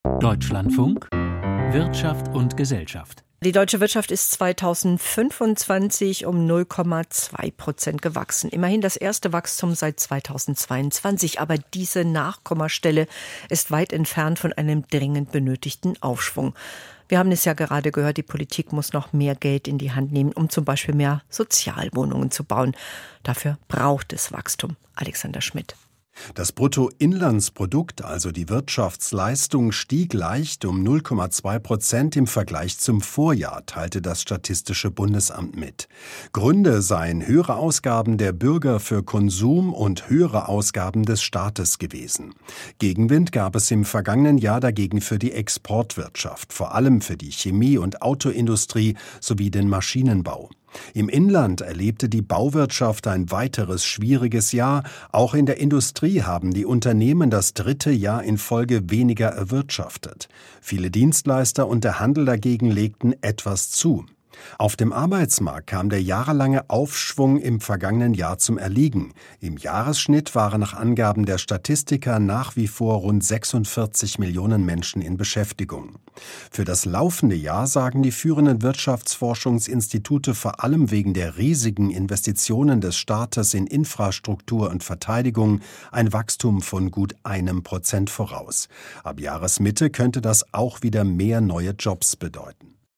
Deutschlandfunk, Wirtschaft und Gesellschaft. Die deutsche Wirtschaft ist 2025 um 0,2% gewachsen. Immerhin das erste Wachstum seit 2022. Aber diese Nachkommastelle ist weit entfernt von einem dringend benötigten Aufschwung. Wir haben es ja gerade gehört, die Politik muss noch mehr Geld in die Hand nehmen, um zum Beispiel mehr Sozialwohnungen zu bauen. Dafür braucht es Wachstum. Alexander Schmidt. Das Bruttoinlandsprodukt, also die Wirtschaftsleistung, stieg leicht um 0,2% im Vergleich zum Vorjahr, teilte das Statistische Bundesamt mit. Gründe seien höhere Ausgaben der Bürger für Konsum und höhere Ausgaben des Staates gewesen. Gegenwind gab es im vergangenen Jahr dagegen für die Exportwirtschaft, vor allem für die Chemie- und Autoindustrie sowie den Maschinenbau. Im Inland erlebte die Bauwirtschaft ein weiteres schwieriges Jahr. Auch in der Industrie haben die Unternehmen das dritte Jahr in Folge weniger erwirtschaftet. Viele Dienstleister und der Handel dagegen legten etwas zu. Auf dem Arbeitsmarkt kam der jahrelange Aufschwung im vergangenen Jahr zum Erliegen. Im Jahresschnitt waren nach Angaben der Statistiker nach wie vor rund 46 Millionen Menschen in Beschäftigung. Für das laufende Jahr sagen die führenden Wirtschaftsforschungsinstitute vor allem wegen der riesigen Investitionen des Staates in Infrastruktur und Verteidigung ein Wachstum von gut 1% voraus. Ab Jahresmitte könnte das auch wieder mehr neue Jobs bedeuten.